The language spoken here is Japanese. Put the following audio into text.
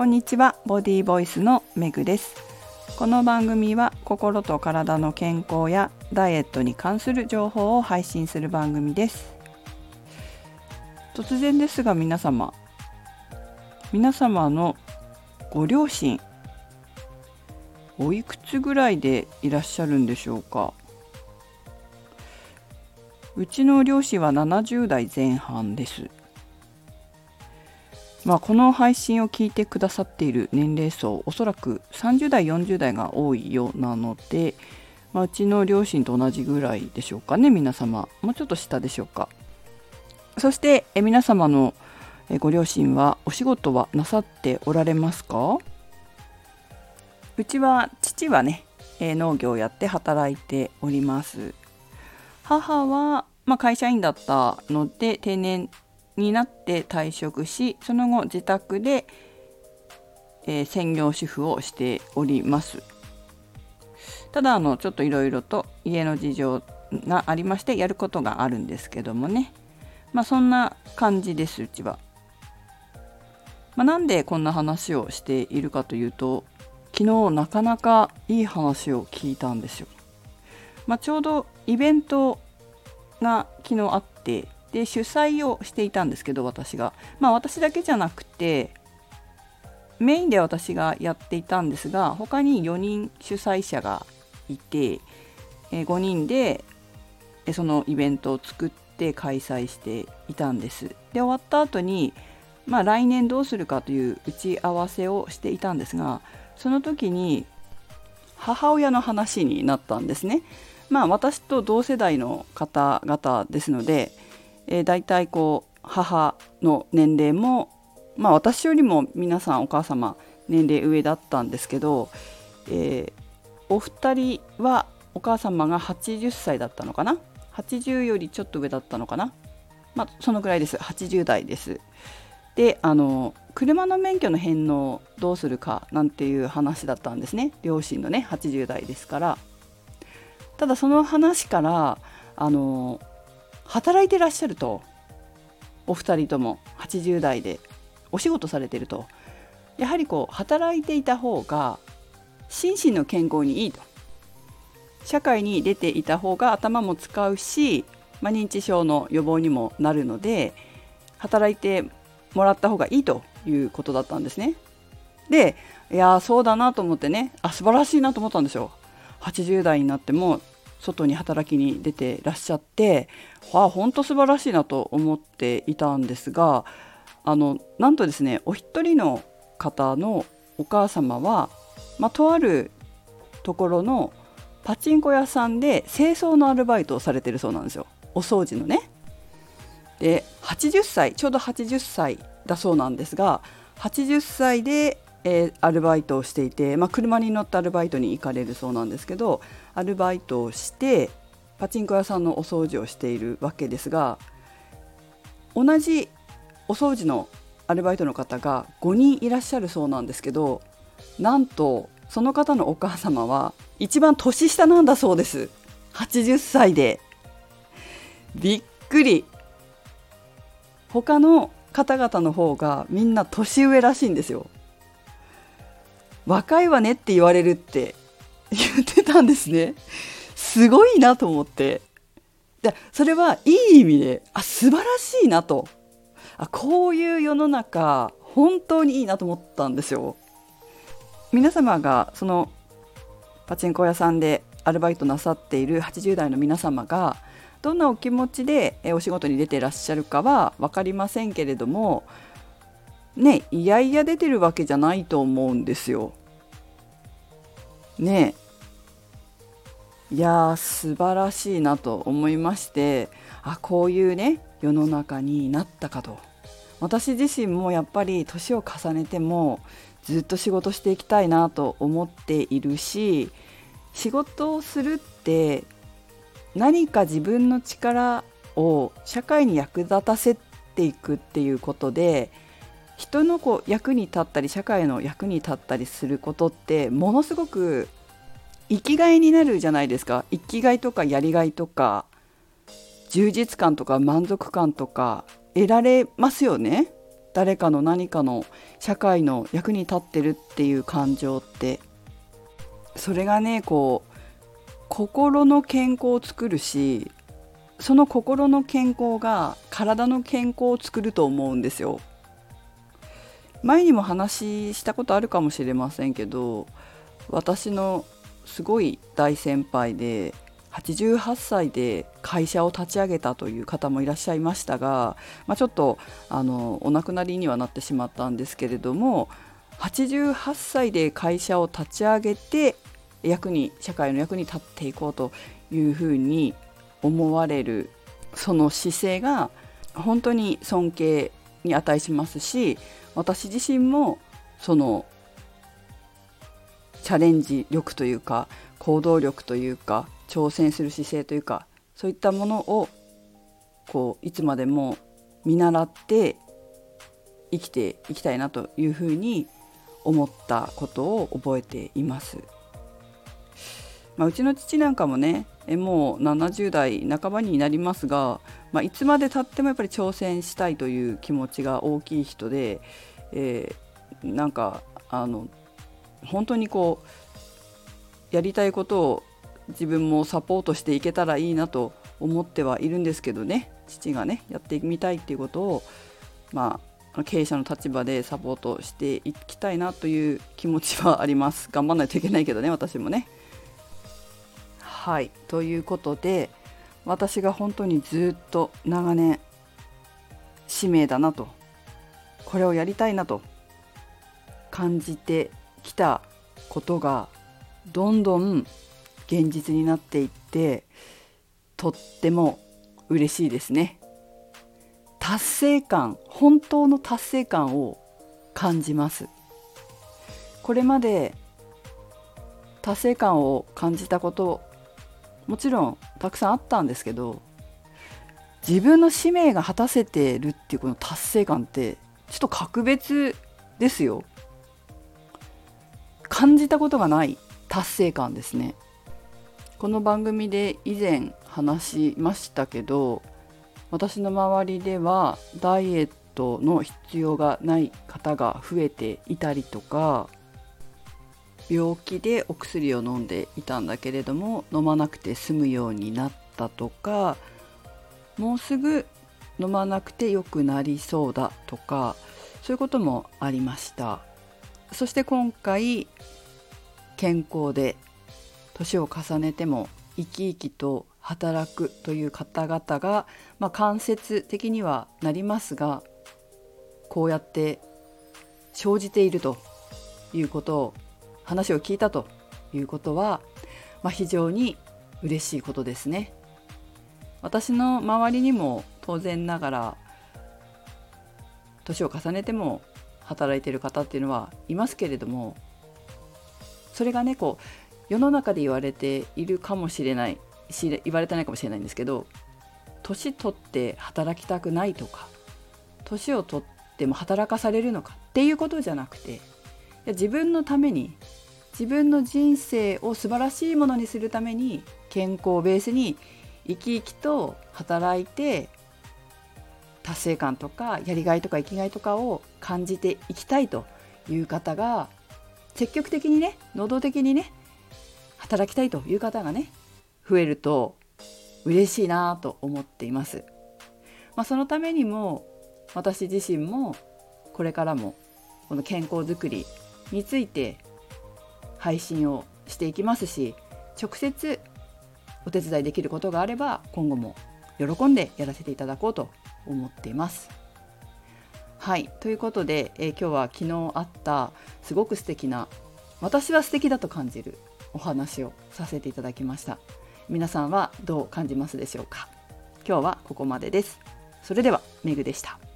こんにちは、ボディボイスのめぐです。この番組は心と体の健康やダイエットに関する情報を配信する番組です。突然ですが皆様のご両親おいくつぐらいでいらっしゃるんでしょうか。うちの両親は70代前半です。この配信を聞いてくださっている年齢層、おそらく30代40代が多いようなので、うちの両親と同じぐらいでしょうかね。皆様もうちょっと下でしょうか。そして皆様のご両親はお仕事はなさっておられますか？うちは父はね、農業をやって働いております。母は会社員だったので定年になって退職し、その後自宅で、専業主婦をしております。ただちょっといろいろと家の事情がありましてやることがあるんですけどもね、そんな感じです。うちは、なんでこんな話をしているかというと、昨日なかなかいい話を聞いたんですよ。ちょうどイベントが昨日あって、で主催をしていたんですけど、私が私だけじゃなくてメインで私がやっていたんですが、他に4人主催者がいて、5人でそのイベントを作って開催していたんです。で終わった後に、来年どうするかという打ち合わせをしていたんですが、その時に母親の話になったんですね。私と同世代の方々ですので、だいたい母の年齢も、私よりも皆さんお母様年齢上だったんですけど、お二人はお母様が80歳だったのかな、80よりちょっと上だったのかな、そのぐらいです。80代です。で車の免許の返納どうするかなんていう話だったんですね。両親のね80代ですから。ただその話から働いてらっしゃると、お二人とも80代でお仕事されてると、やはり働いていた方が心身の健康にいいと、社会に出ていた方が頭も使うし、認知症の予防にもなるので働いてもらった方がいいということだったんですね。でそうだなと思ってね、素晴らしいなと思ったんですよ。80代になっても外に働きに出てらっしゃって、本当素晴らしいなと思っていたんですが、なんとですね、お一人の方のお母様は、とあるところのパチンコ屋さんで清掃のアルバイトをされてるそうなんですよ。お掃除のね。で80歳、ちょうど80歳だそうなんですが、80歳でアルバイトをしていて、車に乗ってアルバイトに行かれるそうなんですけど、アルバイトをしてパチンコ屋さんのお掃除をしているわけですが、同じお掃除のアルバイトの方が5人いらっしゃるそうなんですけど、なんとその方のお母様は一番年下なんだそうです。80歳で。びっくり。他の方々の方がみんな年上らしいんですよ。若いわねって言われるって言ってたんですね。すごいなと思って。でそれはいい意味で素晴らしいなと、こういう世の中本当にいいなと思ったんですよ。皆様がそのパチンコ屋さんでアルバイトなさっている80代の皆様がどんなお気持ちでお仕事に出ていらっしゃるかは分かりませんけれどもね、いやいや出てるわけじゃないと思うんですよね。いや素晴らしいなと思いまして、こういうね世の中になったかと。私自身もやっぱり年を重ねてもずっと仕事していきたいなと思っているし、仕事をするって何か自分の力を社会に役立たせていくっていうことで、人の役に立ったり社会の役に立ったりすることってものすごく生きがいになるじゃないですか。生きがいとかやりがいとか充実感とか満足感とか得られますよね。 誰かの何かの社会の役に立ってるっていう感情って、それがねこう心の健康を作るし、その心の健康が体の健康を作ると思うんですよ。前にも話したことあるかもしれませんけど、私のすごい大先輩で88歳で会社を立ち上げたという方もいらっしゃいましたが、ちょっとお亡くなりにはなってしまったんですけれども、88歳で会社を立ち上げて社会の役に立っていこうというふうに思われる、その姿勢が本当に尊敬に値しますし、私自身もそのチャレンジ力というか行動力というか挑戦する姿勢というか、そういったものをいつまでも見習って生きていきたいなというふうに思ったことを覚えています。うちの父なんかもねもう70代半ばになりますが、いつまで経ってもやっぱり挑戦したいという気持ちが大きい人で、なんか本当にやりたいことを自分もサポートしていけたらいいなと思ってはいるんですけどね、父がねやってみたいっていうことを、経営者の立場でサポートしていきたいなという気持ちはあります。頑張らないといけないけどね、私もね。はい、ということで私が本当にずっと長年使命だなと、これをやりたいなと感じてきたことがどんどん現実になっていって、とっても嬉しいですね。達成感、本当の達成感を感じます。これまで達成感を感じたこともちろんたくさんあったんですけど、自分の使命が果たせてるっていうこの達成感ってちょっと格別ですよ。感じたことがない達成感ですね。この番組で以前話しましたけど、私の周りではダイエットの必要がない方が増えていたりとか、病気でお薬を飲んでいたんだけれども飲まなくて済むようになったとか、もうすぐ飲まなくて良くなりそうだとか、そういうこともありました。そして今回健康で年を重ねても生き生きと働くという方々が、間接的にはなりますが、こうやって生じているということを、話を聞いたということは、非常に嬉しいことですね。私の周りにも当然ながら年を重ねても働いている方っていうのはいますけれども、それがね世の中で言われているかもしれないし、言われてないかもしれないんですけど、年取って働きたくないとか、年を取っても働かされるのかっていうことじゃなくて、自分のために、自分の人生を素晴らしいものにするために健康をベースに生き生きと働いて、達成感とかやりがいとか生きがいとかを感じていきたいという方が積極的にね、能動的にね働きたいという方がね増えると嬉しいなと思っています。そのためにも私自身もこれからもこの健康づくりについて配信をしていきますし、直接お手伝いできることがあれば今後も喜んでやらせていただこうと思っています。はい、ということで、今日は昨日あったすごく素敵な、私は素敵だと感じるお話をさせていただきました。皆さんはどう感じますでしょうか。今日はここまでです。それではめぐでした。